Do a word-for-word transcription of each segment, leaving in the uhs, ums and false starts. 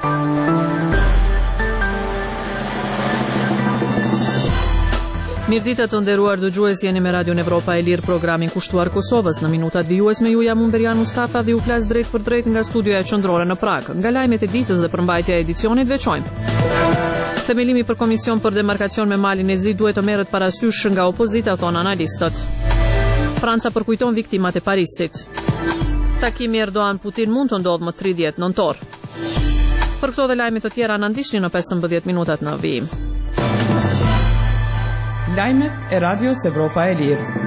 Mirëditë të nderuar dëgjues, jeni me Radion Evropa e Lirë, programin kushtuar Kosovës. Në minutat vijues me ju jam Umberian Mustafa dhe ju flas drejt për drejt nga studioja qendrore në Prag. Nga lajmet e ditës dhe përmbajtja e edicionit veçojmë. Themelimi për komision për demarkacion me Malin e Zi duhet të merret parasysh nga opozita, thon analistët. Franca përkujton viktimat e Parisit. Takimi Erdogan-Putin mund të ndodhë më tridhjetë nëntor. Për këto dhe lajmet të tjera na ndiqni në pesëmbëdhjetë minutat në vijim. Lajmet e Radios Evropa e Lirë.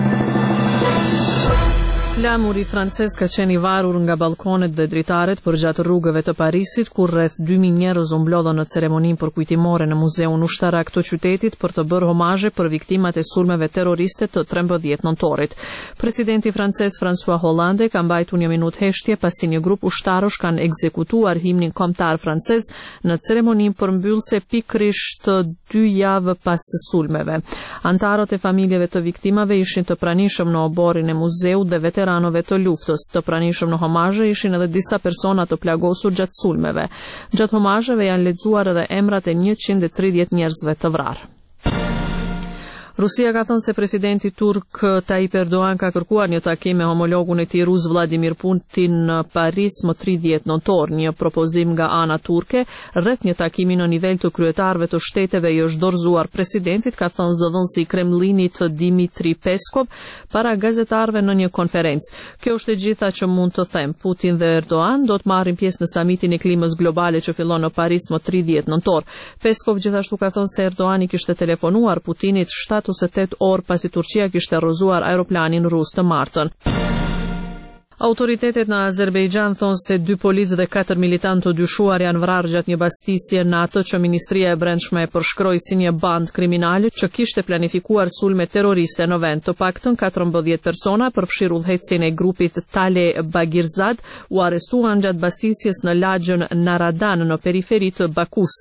Flamuri francez ka qenë i varur nga balkonet dhe dritaret përgjatë rrugëve të Parisit, kur rreth dy mijë njerëz u mblodhën në ceremoninë përkujtimore në Muzeun Ushtarak të qytetit për të bërë homazhe për viktimat e sulmeve terroriste të trembëdhjetë nëntorit. Presidenti francez François Hollande ka mbajtur një minutë heshtje pasi një grup ushtarësh kanë ekzekutuar himnin kombëtar francez në ceremoninë përmbyllëse pikërisht dy javë pas sulmeve. Antarët e familjeve të viktimave ishin të pranishëm në oborrin e muzeut dhe veteranëve të luftës. Të pranishëm në homazhe ishin edhe disa persona të plagosur gjatë sulmeve. Gjatë homazheve janë lexuar edhe emrat e njëqind e tridhjetë njerëzve të vrarë. Rusia ka thënë se presidenti turk Tayyip Erdogan ka kërkuar një takim me homologun e tij rus Vladimir Putin në Paris më tridhjetë nëntor. Një propozim nga ana turke rreth një takimi në nivel të kryetarëve të shteteve i është dorëzuar presidentit, ka thënë zëvendësi i Kremlinit Dmitri Peskov para gazetarëve në një konferencë. Kjo është e gjitha që mund të them. Putin dhe Erdogan do të marrin pjesë në samitin e klimës globale që fillon në Paris më tridhjetë nëntor. Peskov gjithashtu ka thënë se Erdogan i kishte telefonuar Putinit shtatë ose tetë orë pasi Turqia kishte rrëzuar aeroplanin rus të martën. Autoritetet në Azerbejxhan thonë se dy policë dhe katër militantë të dyshuar janë vrarë gjatë një bastisje në atë që Ministria e Brendshme e përshkroi si një bandë kriminale që kishte planifikuar sulme terroriste në vend. Të paktën katërmbëdhjetë persona, përfshirë udhëheqësin e grupit Tale Bagirzad, u arrestuan gjatë bastisjes në lagjën Naradan në periferi të Bakus.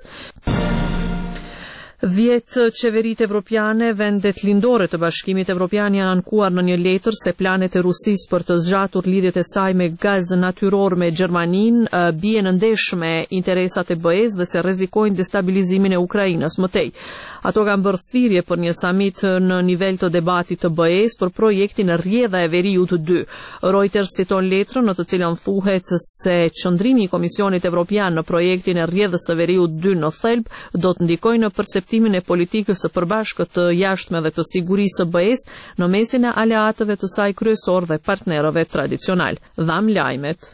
Dhjetë qeveritë evropiane, vendet lindore të Bashkimit Evropian, janë ankuar në një letër se planet e Rusisë për të zgjatur lidhjet e saj me gaz natyror me Gjermaninë bien në ndeshje me interesat e B E-s dhe se rrezikojnë destabilizimin e Ukrainës më tej. Ato kanë bërë thirrje për një samit në nivel të debatit të B E-s për projektin Rrjedha e Veriut dy. Reuters citon letrën në të cilën thuhet se qëndrimi i Komisionit Evropian në projektin e Rrjedhës së Veriut dy në thelb do të ndikojë në perceptimin e politikës së përbashkët të jashtme dhe të sigurisë së B E-s në mesin e aleatëve të saj kryesor dhe partnerëve tradicional. Dham lajmet.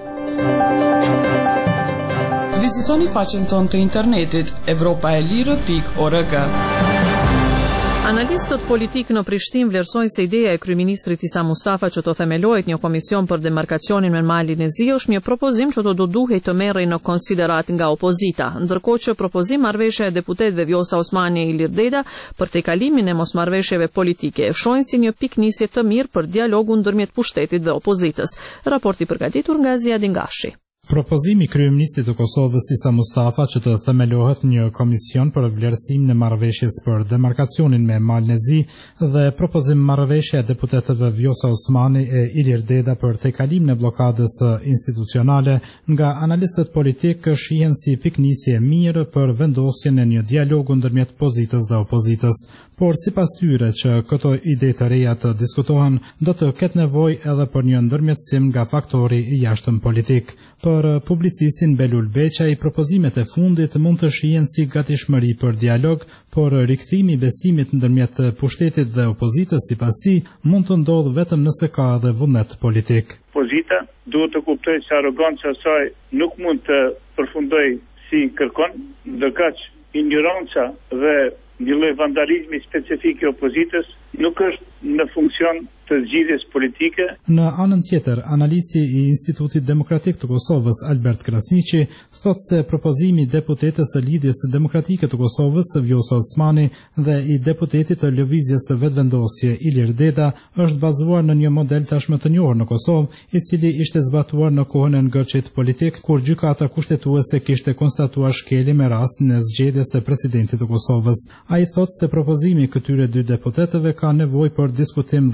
Vizitoni faqen tonë të internetit evropaelire pikë org. Analistët politik në Prishtinë vlerësojnë se ideja e kryeministrit Isa Mustafa që të themelohet një komision për demarkacionin me Malin e Zi është një propozim që do duhej të merrej në konsiderat nga opozita, ndërkohë që propozim marrëveshja e deputetëve Vjosa Osmani e Ilir Deda për tejkalimin e mosmarrëveshjeve politike e shohin si një piknisje të mirë për dialogun ndërmjet pushtetit dhe opozitës. Raporti përgatitur nga Ziadin Gashi. Propozimi i kryeministit të Kosovës Isa Mustafa që të themelohet një komision për vlerësim në marrëveshjes për demarkacionin me Malin e Zi dhe propozim marrëveshje e deputetëve Vjosa Osmani e Ilir Deda për tejkalimin e blokadës institucionale nga analistët politik shihen si piknisje e mirë për vendosjen e një dialogu ndërmjet pozitës dhe opozitës. Por sipas tyre që këto ide të reja të diskutohen, do të ketë nevojë edhe për një ndërmjetësim nga faktori i jashtëm politik. Për publicistin Belul Beqaj, propozimet e fundit mund të shihen si gatishmëri për dialog, por rikthimi i besimit ndërmjet pushtetit dhe opozitës sipas tij mund të ndodhë vetëm nëse ka edhe vullnet politik. Opozita duhet të kuptojë se arroganca e saj nuk mund të përfundojë si kërkon, ndërkaq ignoranca dhe një lloj vandalizmi specifik i opozitës nuk është në funksion të zgjidhjes politike. Në anën tjetër, analisti i Institutit Demokratik të Kosovës Albert Krasniqi thotë se propozimi i deputetës së Lidhjes Demokratike të Kosovës Vjosa Osmani dhe i deputetit të Lëvizjes së Vetëvendosje Ilir Deda është bazuar në një model tashmë të njohur në Kosovë, i cili ishte zbatuar në kohën e ngërçit politik, kur gjykata kushtetuese kishte konstatuar shkelje me rastin e zgjedhjes së presidentit të Kosovës. Ai thotë se propozimi i këtyre dy deputetëve ka nevojë për diskutim dhe plotësim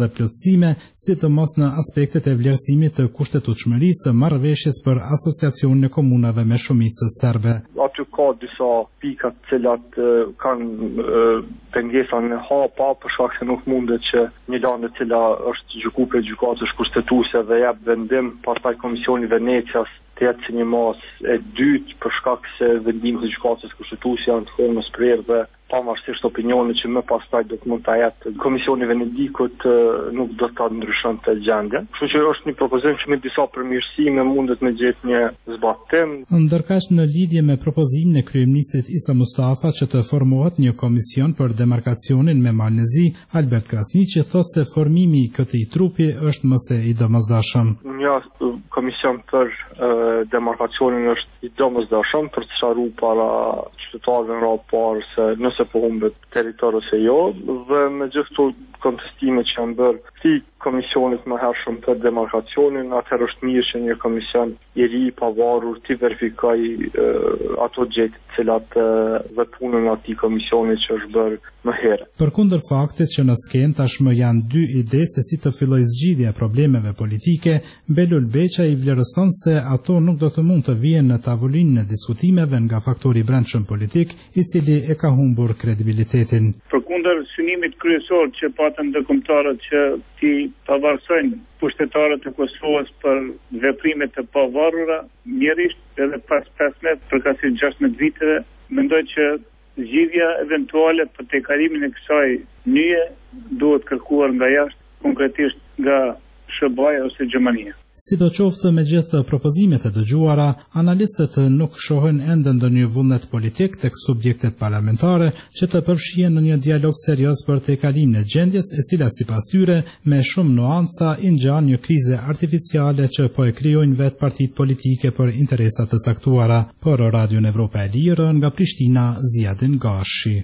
përmirësime, sidomos në aspektet e vlerësimit të kushtetutshmërisë së marrëveshjes për asociacionin e komunave me shumicë serbe. Aty ka disa pika të cilat uh, kanë uh, pengesa në hapa, për shkak se nuk mundet që një landë e cila është gjykuar për gjykatës kushtetuese dhe jep vendim, pastaj Komisioni Venecias të jetë si një masë e dytë për shkak se vendimet e gjykatës kushtetuese janë të formës prerë dhe pavarësisht opinionit që më pastaj do të mund ta jetë Komisioni Venedikut nuk do ta ndryshonte gjendjen. Kështu që është një propozim që me disa përmirësime mundet me gjetë një zbatim. Ndërkaq në lidhje me propozimin e kryeministrit Isa Mustafa që të formohet një komision për demarkacionin me Malnezi, Albert Krasniqi thotë se formimi i këtij trupi është më së i domosdoshëm. Një komision për uh, demarkacionin është i domosdoshëm për të sqaruar para qytetarëve në radhë parë se nëse po humbet territori ose jo, dhe me gjithë këto kontestime që janë bërë këtij komisionit më hershëm për demarkacionin, atëherë është mirë që një komision i ri i pavarur të verifikojë uh, ato gjëra të cilat uh, dhe punën e atij komisioni që është bërë më herë. Përkundër faktit që në skenë tashmë janë dy ide se si të fillojë zgjidhja e problemeve politike, Belul Beqa i vlerëson se ato nuk do të mund të vijnë në tavolinën e diskutimeve nga faktori i brendshëm politik, i cili e ka humbur kredibilitetin. Përkundër synimit kryesor që patën ndërkombëtarët që ti pavarësojnë pushtetarët e Kosovës për veprime të pavarura, njërisht edhe pas pesëmbëdhjetë përkatësi gjashtëmbëdhjetë viteve, mendoj që zgjidhja eventuale për tejkarimin e kësaj nyje duhet kërkuar nga jashtë, konkretisht nga S B A ose Gjermania. Sidoqoftë me gjithë propozimet e dëgjuara, analistët nuk shohin ende ndonjë vullnet politik tek subjektet parlamentare që të përfshihen në një dialog serioz për tejkarimin e gjendjes, e cila sipas tyre me shumë nuanca i ngjan një krize artificiale që po e krijojnë vetë partitë politike për interesa të caktuara. Për Radion Evropa e Lirë nga Prishtina, Ziadin Gashi.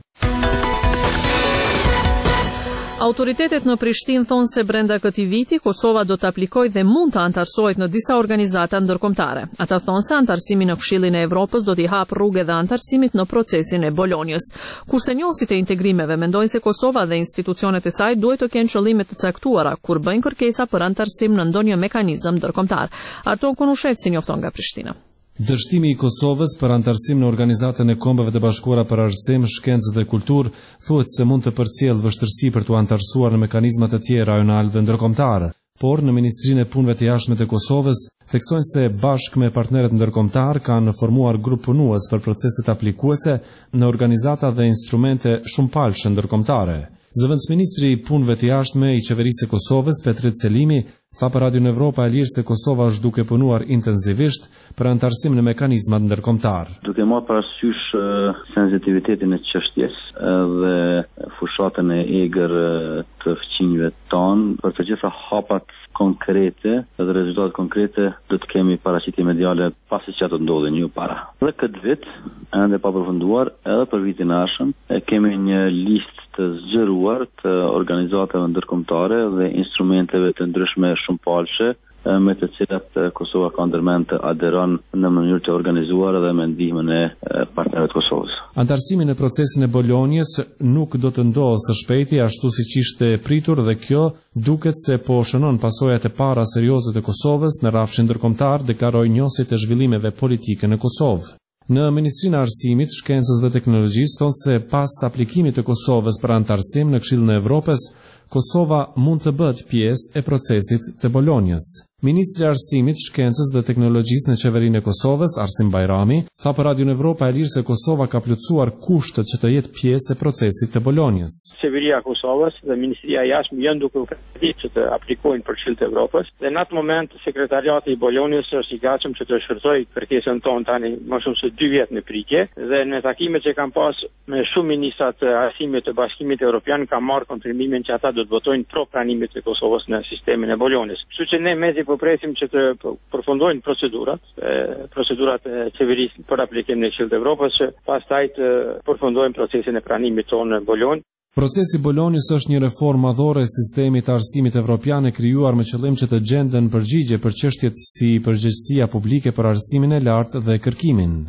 Autoritetet në Prishtinë thonë se brenda këtij viti Kosova do të aplikojë dhe mund të antarësohet në disa organizata ndërkombëtare. Ata thonë se antarësimi në Këshillin e Evropës do t'i hapë rrugë edhe antarësimit në procesin e Bolonjës. Kurse njohësit e integrimeve mendojnë se Kosova dhe institucionet e saj duhet të kenë qëllime të caktuara kur bëjnë kërkesa për antarësim në ndonjë mekanizëm ndërkombëtar. Arton Konushevci njofton nga Prishtina. Dështimi i Kosovës për antarësim në Organizatën e Kombeve të Bashkuara për Arsim, Shkencë dhe Kulturë thuhet se mund të përcjellë vështirësi për t'u antarësuar në mekanizma të tjerë rajonal dhe ndërkombëtar. Por në Ministrinë e Punëve të Jashtme të Kosovës theksojnë se bashkë me partnerët ndërkombëtar kanë formuar grup punues për proceset aplikuese në organizata dhe instrumente shumëpalshme ndërkombëtare. Zëvendësministri i Punëve të Jashtme i Qeverisë së Kosovës, Petrit Selimi, tha për Radion Evropa e Lirë se Kosova është duke punuar intensivisht për antarësim në mekanizmat ndërkombëtar. Duke marrë parasysh uh, sensitivitetin e çështjes uh, dhe fushatën e egër uh, të fqinjve tonë, për të gjitha hapat konkrete dhe rezultatet konkrete do të kemi paraqitje mediale pasi që ato ndodhin ju para. Dhe këtë vit, ende pa përfunduar, edhe për vitin e ardhshëm, kemi një listë të zgjeruar të organizatave ndërkombëtare dhe instrumenteve të ndryshme shumëpalshme me të cilat Kosova ka ndërmend të aderon në mënyrë të organizuar dhe me ndihmën e partnerëve të Kosovës. Antarësimi në procesin e Bolonjës nuk do të ndodhë së shpejti ashtu siç ishte pritur dhe kjo duket se po shënon pasojat e para serioze të Kosovës në rrafshin ndërkombëtar dhe ka rojnjosit të zhvillimeve politike në Kosovë. Në Ministrinë e Arsimit, Shkencës dhe Teknologjisë thonë se pas aplikimit të Kosovës për antarësim në Këshillin e Evropës, Kosova mund të bëhet pjesë e procesit të Bolonjës. Ministri i Arsimit, Shkencës dhe Teknologjisë në Qeverinë e Kosovës, Arsim Bajrami, tha për Radion Evropa e Lirë se Kosova ka plotësuar kushtet që të jetë pjesë e procesit të Bolonjës. Qeveria e Kosovës dhe Ministria e Jashtme janë duke u përgatitur që të aplikojnë për Këshillin e Evropës dhe në atë moment sekretariati i Bolonjës është i gatshëm që të shfrytëzojë kërkesën tonë tani më shumë se dy vjet në pritje dhe në takimet që kam pas me shumë ministra të arsimit të Bashkimit Evropian kam marrë konfirmimin që ata do të votojnë pro pranimin e Kosovës në sistemin e Bolonjës. Kështu që ne mezi po presim që të përfundojnë procedurat, e, procedurat e qeverisë për aplikimin e Këshillit të Evropës, që pastaj të përfundojnë procesin e pranimit tonë në Bolonjë. Procesi Bolonjës është një reformë madhore e sistemit të arsimit evropian e krijuar me qëllim që të gjenden përgjigje për çështjet si përgjegjësia publike për arsimin e lartë dhe kërkimin.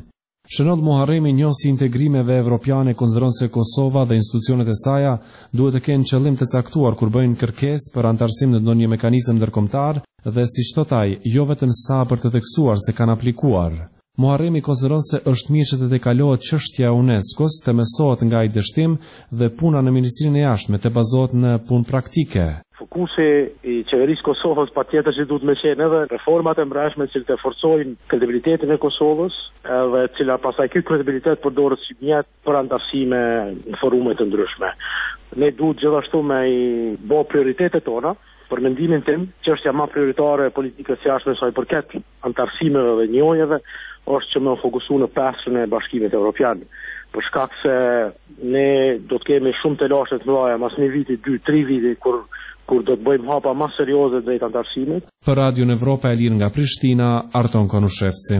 Shënot Muharremi njoh si integrimeve evropiane konsideron se Kosova dhe institucionet e saja duhet të kenë qëllim të caktuar kur bëjnë kërkesë për antarësim në ndonjë mekanizëm ndërkombëtar dhe siç thot ai, jo vetëm sa për të theksuar se kanë aplikuar. Muharremi konsideron se është mirë që të dekalohet çështja e UNESCO-s, të mësohet nga ai dështim dhe puna në Ministrinë e Jashtme të bazohet në punë praktike. Fokusi i qeverisë Kosovës patjetër që duhet me qenë edhe reformat e mbrojtshme që të forcojnë kredibilitetin e Kosovës, edhe cila pasaj ky kredibilitet përdoret si mjet për antarësime në forume të ndryshme. Ne duhet gjithashtu me i bë prioritetet tona. Për mendimin tim, çështja më prioritare e politikës jashtme sa i përket antarësimeve dhe njojeve është që më fokusu në pesën e Bashkimit Evropian. Për shkak se ne do të kemi shumë të lashe të mëdha mas një viti, dy, tri viti kur kur do të bëjmë hapa më serioze drejt antarësimit. Për Radio Evropa e Lirë nga Prishtina, Arton Konushevci.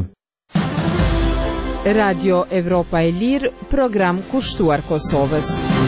Radio Evropa e Lirë, program kushtuar Kosovës.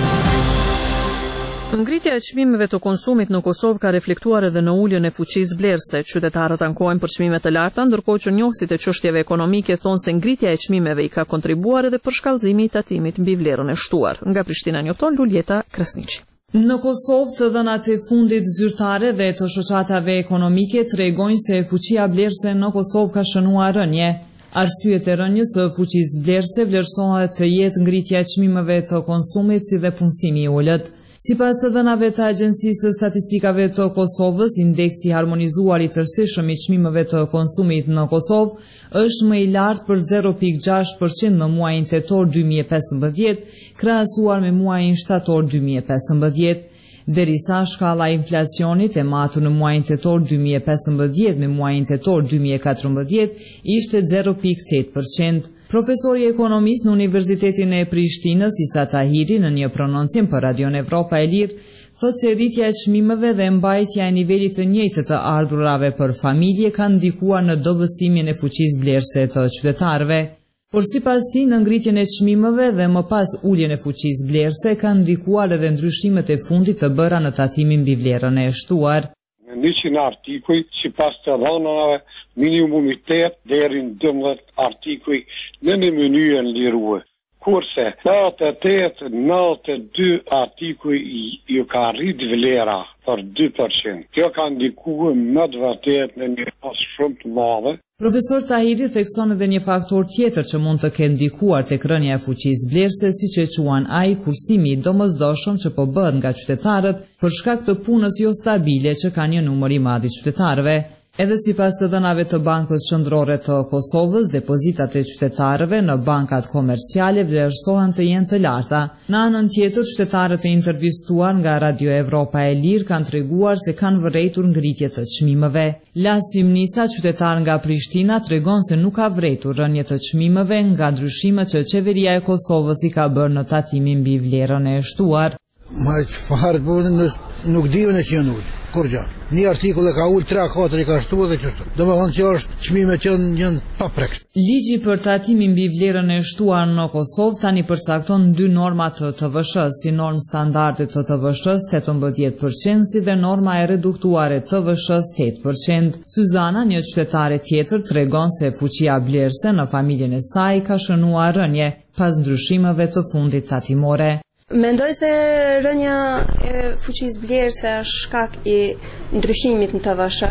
Ngritja e çmimeve të konsumit në Kosovë ka reflektuar edhe në uljen e fuqisë blerëse. Qytetarët ankohen për çmime të larta, ndërkohë që njohësit e çështjeve ekonomike thonë se ngritja e çmimeve i ka kontribuar edhe për shkallëzimin e tatimit mbi vlerën e shtuar. Nga Prishtina njofton Luljeta Krasniqi. Në Kosovë, të dhënat e fundit zyrtare dhe të shoqatave ekonomike tregojnë se fuqia blerëse në Kosovë ka shënuar rënje. Arsyet e rënjes së fuqisë blerëse vlerësohet të jetë ngritja e çmimeve të konsumit si dhe punësimi i ulët. Sipas të dhënave të Agjencisë së Statistikave të Kosovës, indeksi harmonizuar i tërësishëm i çmimeve të konsumit në Kosovë është më i lartë për zero pikë gjashtë përqind në muajin tetor dy mijë e pesëmbëdhjetë, krahasuar me muajin shtator dy mijë e pesëmbëdhjetë. Derisa shkalla e inflacionit e matur në muajin tetor dy mijë e pesëmbëdhjetë me muajin tetor dy mijë e katërmbëdhjetë ishte zero pikë tetë përqind. Profesori ekonomist në Universitetin e Prishtinës, Isa Tahiri, në një prononcim për Radio Evropa e Lirë, thotë se rritja e çmimeve dhe mbajtja e nivelit të njëjtë të ardhurave për familje kanë ndikuar në dobësimin e fuqisë blerëse të qytetarëve. Por sipas tij, në ngritjen e çmimeve dhe më pas uljen e fuqisë blerëse kanë ndikuar edhe ndryshimet e fundit të bëra në tatimin mbi vlerën e shtuar. Në njëqind artikuj, sipas të dhënave, minimumi tetë deri në dymbëdhjetë artikuj në një mënyrë liruar. Kurse nëntëdhjetë e tetë nëntëdhjetë e dy artikuj ju ka rrit vlera për dy përqind. Kjo ka ndikuar më të vërtetë në një rast shumë të madhe. Profesor Tahiri thekson edhe një faktor tjetër që mund të ketë ndikuar tek rënja e fuqisë blerëse, siç e quan ai, kursimi i domosdoshëm që po bëhet nga qytetarët për shkak të punës jo stabile që ka një numër i madh i qytetarëve. Edhe sipas të dhënave të Bankës Qendrore të Kosovës, depozitat e qytetarëve në bankat komerciale vlerësohen të jenë të larta. Në anën tjetër, qytetarët e intervistuar nga Radio Evropa e Lirë kanë treguar se kanë vërejtur ngritje të çmimeve. Lasim Nisa, qytetar nga Prishtina, tregon se nuk ka vërejtur rënje të çmimeve nga ndryshimet që qeveria e Kosovës i ka bërë në tatimin mbi vlerën e shtuar. Ma çfarë bën nuk diun e që nuk. Kur gjë. Një artikull e ka ul tre katër i ka shtuar dhe kështu. Domethënë që është çmime që janë pa prekshme. Ligji për tatimin mbi vlerën e shtuar në Kosovë tani përcakton dy norma të T V S-s, si normë standarde të T V S-s tetëmbëdhjetë përqind, si dhe norma e reduktuar e T V S-s tetë përqind. Syzana, një qytetare tjetër, tregon se fuqia blerëse në familjen e saj ka shënuar rënje pas ndryshimeve të fundit tatimore. Mendoj se rënja e fuqisë blerëse është shkak i ndryshimit në T V S.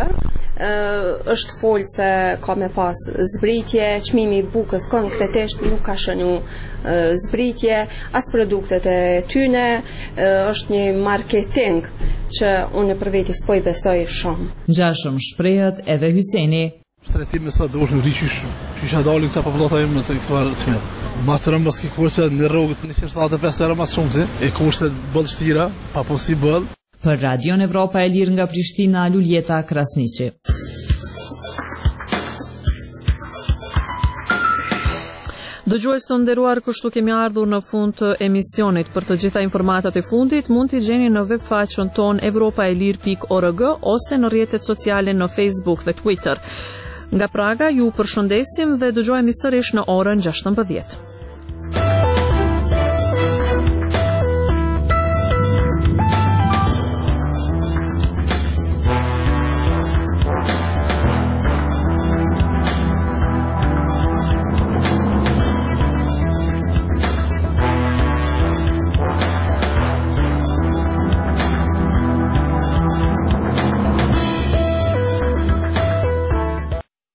Është folë se ka me pas zbritje, çmimi i bukës konkretisht nuk ka shënu zbritje, as produktet e tyne, është një marketing që unë për veti s'po i besoj shumë. Ngjashëm shprehet edhe Hyseni. Shtrejtimi sa do është në rriqish, që isha dalin këta popullata im në të këtuar të mirë. Ma të rëmë s'ki kurse në rrugët një shtatëdhjetë e pesë euro mas shumë të, e kurse bëllë shtira, pa po si bëllë. Për Radio Evropa e Lirë nga Prishtina, Luljeta Krasniqi. Dëgjues të nderuar, kështu kemi ardhur në fund të emisionit. Për të gjitha informatat e fundit, mund t'i gjeni në webfaqen ton evropaelir pikë org ose në rrjetet sociale në Facebook dhe Twitter. Nga Praga ju përshëndesim dhe dëgjojmë sërish në orën gjashtëmbëdhjetë.